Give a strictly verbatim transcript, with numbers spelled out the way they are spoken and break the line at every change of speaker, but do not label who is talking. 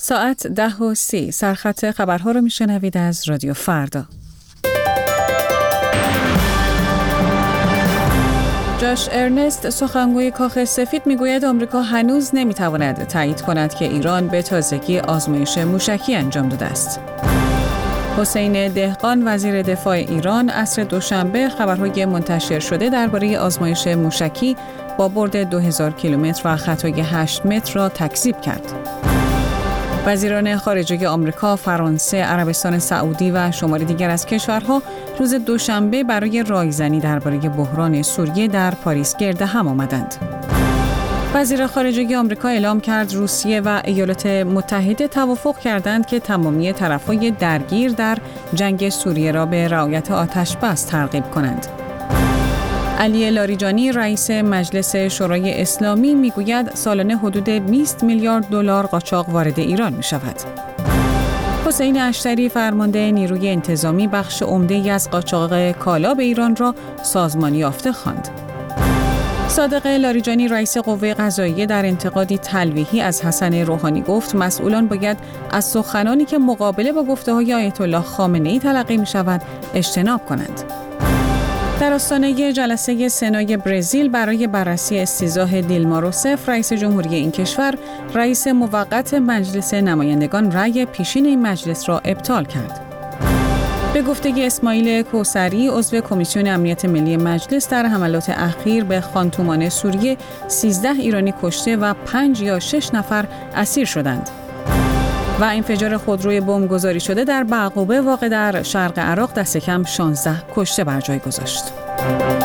ساعت ده و سی سرخط خبرها رو میشنوید از رادیو فردا. جاش ارنست سخنگوی کاخ سفید میگوید آمریکا هنوز نمیتواند تایید کند که ایران به تازگی آزمایش موشکی انجام داده است. حسین دهقان وزیر دفاع ایران عصر دوشنبه خبرهای منتشر شده درباره آزمایش موشکی با برد دو هزار کیلومتر و خطای هشت متر را تکذیب کرد. وزیران خارجه آمریکا، فرانسه، عربستان سعودی و شماری دیگر از کشورها روز دوشنبه برای رایزنی درباره بحران سوریه در پاریس گرد هم آمدند. وزیر خارجه آمریکا اعلام کرد روسیه و ایالات متحده توافق کردند که تمامی طرف‌های درگیر در جنگ سوریه را به رعایت آتش‌بس ترغیب کنند. علی لاریجانی رئیس مجلس شورای اسلامی میگوید سالانه حدود بیست میلیارد دلار قاچاق وارد ایران می شود. حسین اشتری فرمانده نیروی انتظامی بخش عمده‌ای از قاچاق کالا به ایران را سازمانی یافته خواند. صادق لاریجانی رئیس قوه قضاییه در انتقادی تلویحی از حسن روحانی گفت مسئولان باید از سخنانی که مقابله با گفته‌های آیت الله خامنه‌ای تلقی می شود اجتناب کنند. در آستانه جلسه سنای برزیل برای بررسی استیضاح دیلما روسف، رئیس جمهوری این کشور، رئیس موقت مجلس نمایندگان رأی پیشین این مجلس را ابطال کرد. به گفته اسماعیل کوثری، عضو کمیسیون امنیت ملی مجلس، در حملات اخیر به خانتومان سوریه سیزده ایرانی کشته و پنج یا شش نفر اسیر شدند. و انفجار خودروی بمب گذاری شده در بعقوبه واقع در شرق عراق دست کم شانزده کشته بر جای گذاشت.